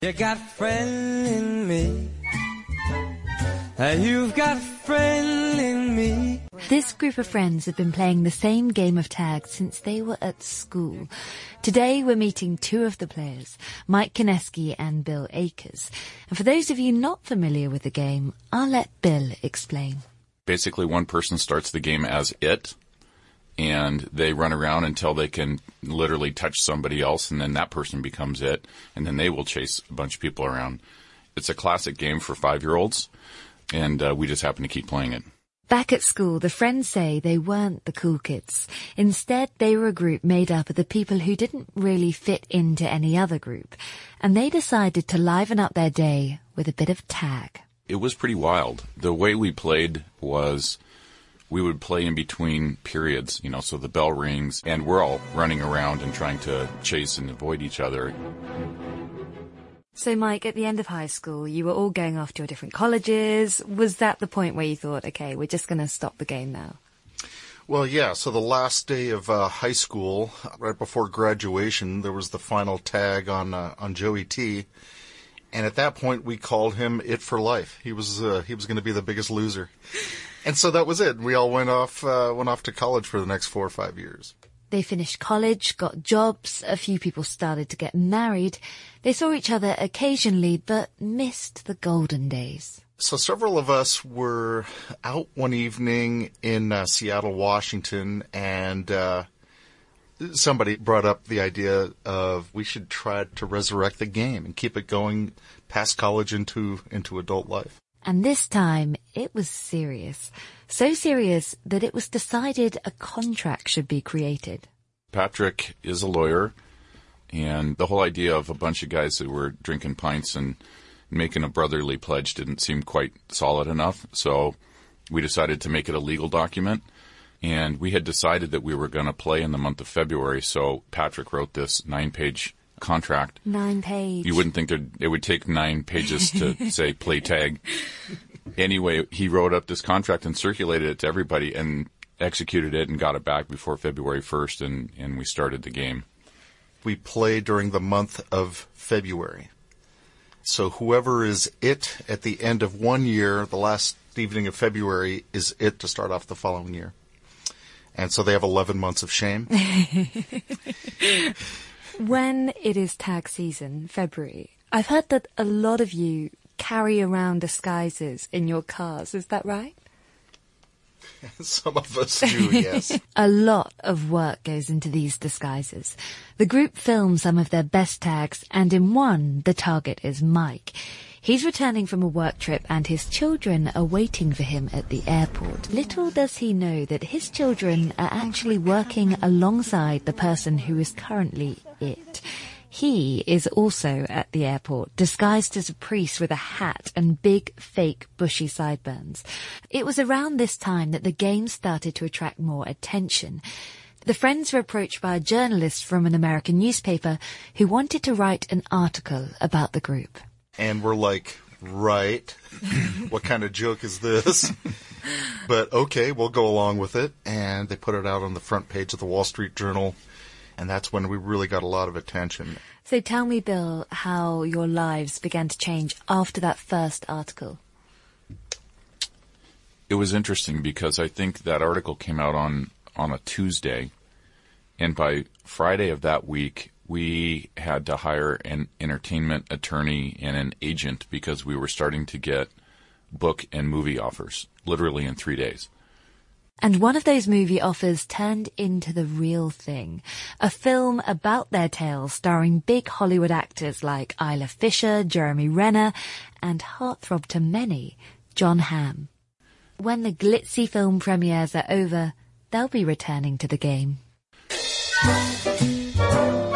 You got a friend in me. You've got a friend in me. This group of friends have been playing the same game of tag since they were at school. Today we're meeting two of the players, Mike Kineski and Bill Akers. And for those of you not familiar with the game, I'll let Bill explain. Basically, one person starts the game as it, and they run around until they can literally touch somebody else, and then that person becomes it, and then they will chase a bunch of people around. It's a classic game for 5-year-olds, and we just happen to keep playing it. Back at school, the friends say they weren't the cool kids. Instead, they were a group made up of the people who didn't really fit into any other group, and they decided to liven up their day with a bit of tag. It was pretty wild. The way we played was we would play in between periods, so the bell rings, and we're all running around and trying to chase and avoid each other. So, Mike, at the end of high school, you were all going off to your different colleges. Was that the point where you thought, okay, we're just going to stop the game now? Well, yeah. So the last day of high school, right before graduation, there was the final tag on Joey T. And at that point, we called him It for Life. He was going to be the biggest loser. And so that was it. We all went off to college for the next 4 or 5 years. They finished college, got jobs, a few people started to get married. They saw each other occasionally, but missed the golden days. So several of us were out one evening in Seattle, Washington, and somebody brought up the idea of we should try to resurrect the game and keep it going past college into adult life. And this time, it was serious. So serious that it was decided a contract should be created. Patrick is a lawyer, and the whole idea of a bunch of guys that were drinking pints and making a brotherly pledge didn't seem quite solid enough. So we decided to make it a legal document. And we had decided that we were going to play in the month of February. So Patrick wrote this 9-page contract. 9 pages. You wouldn't think it would take 9 pages to say play tag. Anyway, he wrote up this contract and circulated it to everybody and executed it and got it back before February 1st, and we started the game. We play during the month of February. So whoever is it at the end of one year, the last evening of February, is it to start off the following year. And so they have 11 months of shame. When it is tag season, February, I've heard that a lot of you carry around disguises in your cars. Is that right? Some of us do, yes. A lot of work goes into these disguises. The group films some of their best tags, and in one, the target is Mike. He's returning from a work trip and his children are waiting for him at the airport. Little does he know that his children are actually working alongside the person who is currently it. He is also at the airport, disguised as a priest with a hat and big, fake, bushy sideburns. It was around this time that the game started to attract more attention. The friends were approached by a journalist from an American newspaper who wanted to write an article about the group. And we're like, right, what kind of joke is this? But okay, we'll go along with it. And they put it out on the front page of the Wall Street Journal. And that's when we really got a lot of attention. So tell me, Bill, how your lives began to change after that first article. It was interesting because I think that article came out on a Tuesday. And by Friday of that week, we had to hire an entertainment attorney and an agent because we were starting to get book and movie offers, literally in 3 days. And one of those movie offers turned into the real thing. A film about their tales starring big Hollywood actors like Isla Fisher, Jeremy Renner, and heartthrob to many, Jon Hamm. When the glitzy film premieres are over, they'll be returning to the game.